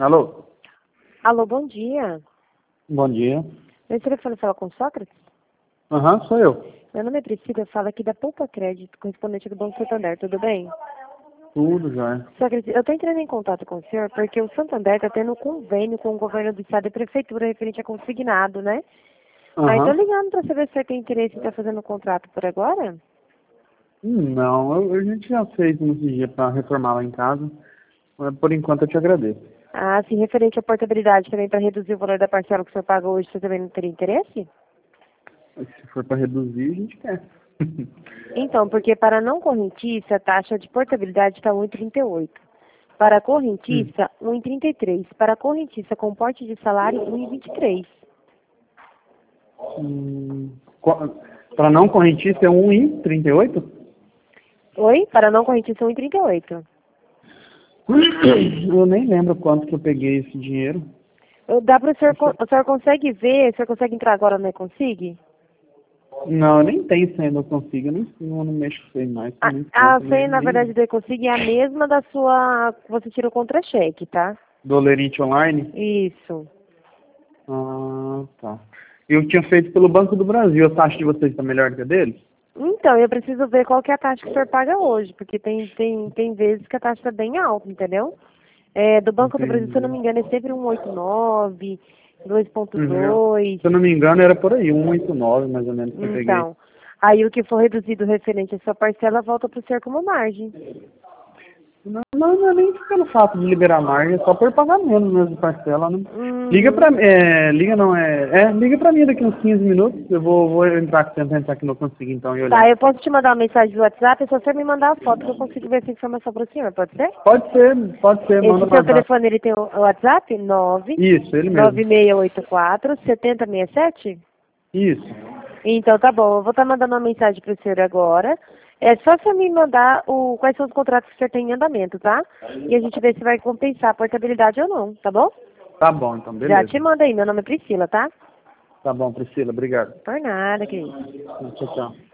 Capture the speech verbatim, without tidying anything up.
Alô? Alô, bom dia. Bom dia. Meu telefone fala com Sócrates? Aham, sou eu. Meu nome é Priscila, eu falo aqui da Poupa Crédito, correspondente do Banco Santander, tudo bem? Tudo já. Sócrates, eu estou entrando em contato com o senhor porque o Santander está tendo convênio com o governo do estado e prefeitura referente a consignado, né? Aí Aham. tô ligando para saber se o senhor tem interesse em estar fazendo o contrato por agora? Hum, Não, eu- a gente já fez um dia para reformar lá em casa. Mas por enquanto eu te agradeço. Ah, sim, referente à portabilidade também para reduzir o valor da parcela que o senhor paga hoje, você também não teria interesse? Mas se for para reduzir, a gente quer. Então, porque para não correntista, a taxa de portabilidade está um e trinta e oito. Para Hum. correntista, um e trinta e três. Para correntista com porte de salário, um e vinte e três. Hum, para não correntista é um e trinta e oito? Oi? Para não correntista, um e trinta e oito. Eu nem lembro quanto que eu peguei esse dinheiro. Eu- Dá para o senhor, co- o senhor consegue ver, o senhor consegue entrar agora no E-Consig? Não, eu nem tenho senha, não consigo. Eu nem, não, não mexo com isso mais. A, Nem a conta, senha, nem, na verdade, nem do E-Consig é a mesma da sua, que você tirou contra-cheque, tá? Dolerite online. Isso. Ah, tá. Eu tinha feito pelo Banco do Brasil. A taxa de vocês está melhor que a deles? Então, eu preciso ver qual que é a taxa que o senhor paga hoje, porque tem, tem, tem vezes que a taxa está bem alta, entendeu? É, do Banco do Brasil, se eu não Entendi. me engano, é sempre um oito nove, dois ponto Uhum. dois. Se eu não me engano, era por aí, cento e oitenta e nove mais ou menos que eu peguei. Então, aí o que for reduzido referente à sua parcela volta para o senhor como margem. Não, não, não é nem pelo fato de liberar margem, é só por pagar menos mesmo de parcela, né? Liga Uhum. pra é, liga não, é, é, liga pra mim daqui uns quinze minutos, eu vou, vou entrar, tentar entrar aqui no consigo então e olhar. Tá, eu posso te mandar uma mensagem do WhatsApp, é só você me mandar a foto que eu consigo ver essa informação para o senhor, pode ser? Pode ser, pode ser, manda Esse pra seu WhatsApp. telefone, ele tem o o WhatsApp? nove Isso, ele nove mesmo. seis oito quatro, sete zero seis sete? Isso. Então, tá bom. Eu vou estar mandando uma mensagem para o senhor agora. É só você me mandar o, quais são os contratos que o senhor tem em andamento, tá? E a gente vê se vai compensar a portabilidade ou não, tá bom? Tá bom, então, Já beleza. te manda aí. Meu nome é Priscila, tá? Tá bom, Priscila, obrigado. Por nada, querido. Tchau, tchau.